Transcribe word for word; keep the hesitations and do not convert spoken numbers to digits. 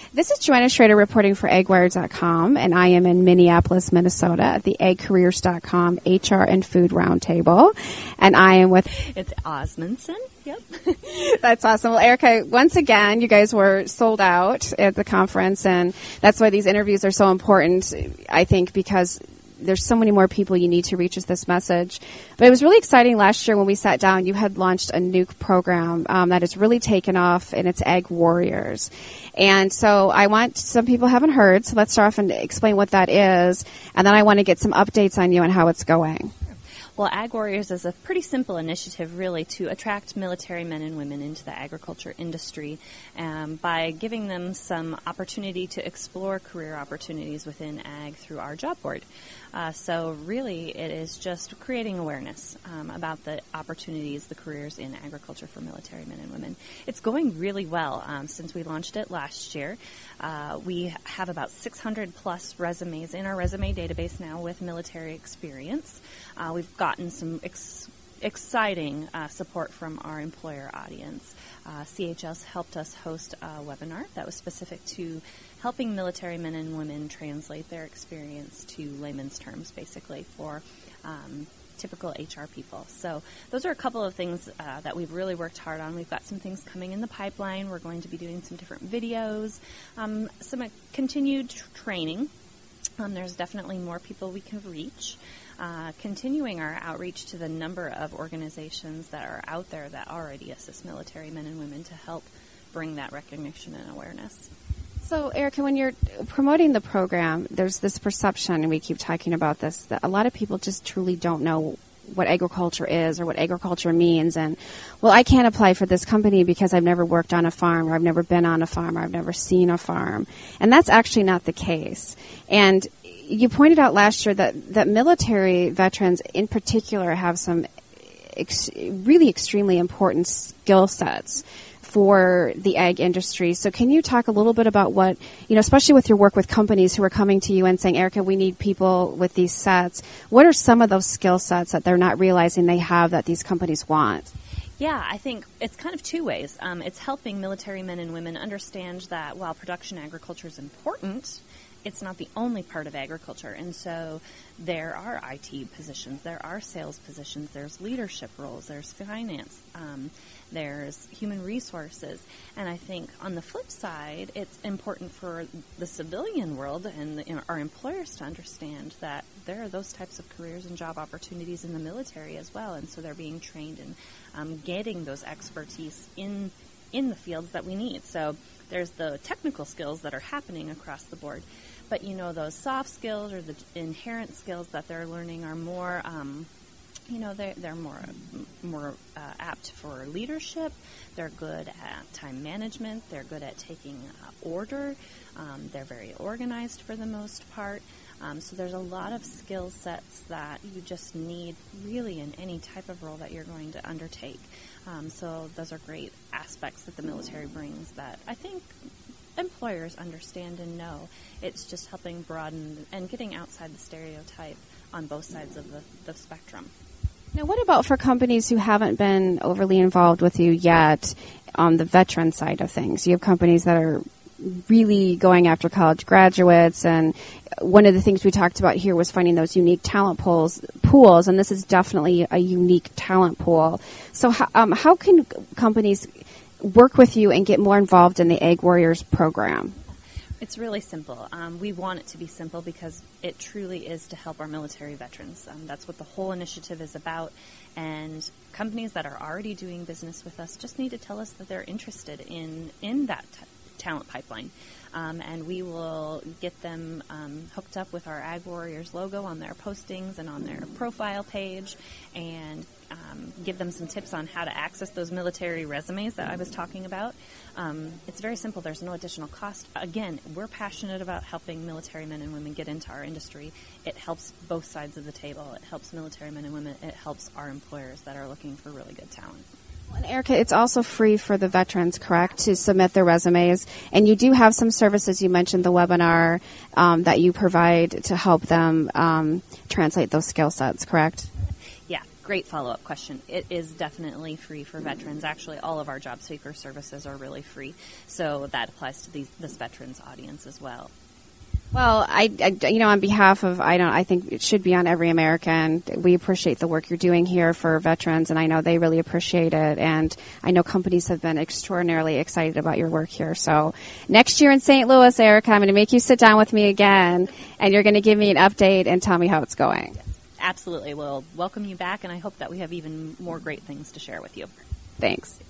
This is Joanna Schrader reporting for egg wire dot com, and I am in Minneapolis, Minnesota at the egg careers dot com H R and Food Roundtable. And I am with... It's Osmundson. Yep. That's awesome. Well, Erica, once again, you guys were sold out at the conference, and that's why these interviews are so important, I think, because there's so many more people you need to reach with this message. But it was really exciting last year when we sat down. You had launched a new program um, that has really taken off, and it's Egg Warriors. And so I want, some people haven't heard, so let's start off and explain what that is, and then I want to get some updates on you and how it's going. Well, Ag Warriors is a pretty simple initiative, really, to attract military men and women into the agriculture industry um, by giving them some opportunity to explore career opportunities within ag through our job board. Uh, so really, it is just creating awareness um, about the opportunities, the careers in agriculture for military men and women. It's going really well um, since we launched it last year. Uh, we have about six hundred plus resumes in our resume database now with military experience. Uh, we've gotten some ex- exciting uh, support from our employer audience. Uh, C H S helped us host a webinar that was specific to helping military men and women translate their experience to layman's terms, basically, for um, typical H R people. So those are a couple of things uh, that we've really worked hard on. We've got some things coming in the pipeline. We're going to be doing some different videos, um, some uh, continued tr- training. Um, there's definitely more people we can reach. Uh, continuing our outreach to the number of organizations that are out there that already assist military men and women to help bring that recognition and awareness. So, Erica, when you're promoting the program, there's this perception, and we keep talking about this, that a lot of people just truly don't know what agriculture is or what agriculture means. And, well, I can't apply for this company because I've never worked on a farm, or I've never been on a farm, or I've never seen a farm. And that's actually not the case. And you pointed out last year that, that military veterans in particular have some ex- really extremely important skill sets for the ag industry. So can you talk a little bit about what, you know, especially with your work with companies who are coming to you and saying, Erica, we need people with these sets. What are some of those skill sets that they're not realizing they have that these companies want? Yeah, I think it's kind of two ways. Um, it's helping military men and women understand that while production agriculture is important, it's not the only part of agriculture. And so there are I T positions, there are sales positions, there's leadership roles, there's finance, um, there's human resources. And I think on the flip side, it's important for the civilian world and the, our employers to understand that there are those types of careers and job opportunities in the military as well. And so they're being trained in um, getting those expertise in in the fields that we need. So there's the technical skills that are happening across the board. But, you know, those soft skills or the inherent skills that they're learning are more, um, you know, they're, they're more more uh, apt for leadership. They're good at time management. They're good at taking uh, order. Um, they're very organized for the most part. Um, so there's a lot of skill sets that you just need really in any type of role that you're going to undertake. Um, so those are great aspects that the military brings that I think employers understand and know. It's just helping broaden and getting outside the stereotype on both sides of the, the spectrum. Now, what about for companies who haven't been overly involved with you yet on the veteran side of things? You have companies that are really going after college graduates, and one of the things we talked about here was finding those unique talent pools, pools and this is definitely a unique talent pool. So how, um, how can companies work with you and get more involved in the Egg Warriors program? It's really simple. Um, we want it to be simple because it truly is to help our military veterans. Um, that's what the whole initiative is about. And companies that are already doing business with us just need to tell us that they're interested in, in that t- talent pipeline. Um, and we will get them um, hooked up with our Ag Warriors logo on their postings and on their profile page, and um, give them some tips on how to access those military resumes that I was talking about. Um, it's very simple. There's no additional cost. Again, we're passionate about helping military men and women get into our industry. It helps both sides of the table. It helps military men and women. It helps our employers that are looking for really good talent. And Erica, it's also free for the veterans, correct, to submit their resumes. And you do have some services. You mentioned the webinar um, that you provide to help them um, translate those skill sets, correct? Yeah, great follow-up question. It is definitely free for veterans. Actually, all of our job seeker services are really free, so that applies to these, this veterans audience as well. Well, I, I, you know, on behalf of, I don't, I think it should be on every American. We appreciate the work you're doing here for veterans, and I know they really appreciate it. And I know companies have been extraordinarily excited about your work here. So next year in Saint Louis, Erica, I'm going to make you sit down with me again, and you're going to give me an update and tell me how it's going. Yes, absolutely. We'll welcome you back, and I hope that we have even more great things to share with you. Thanks.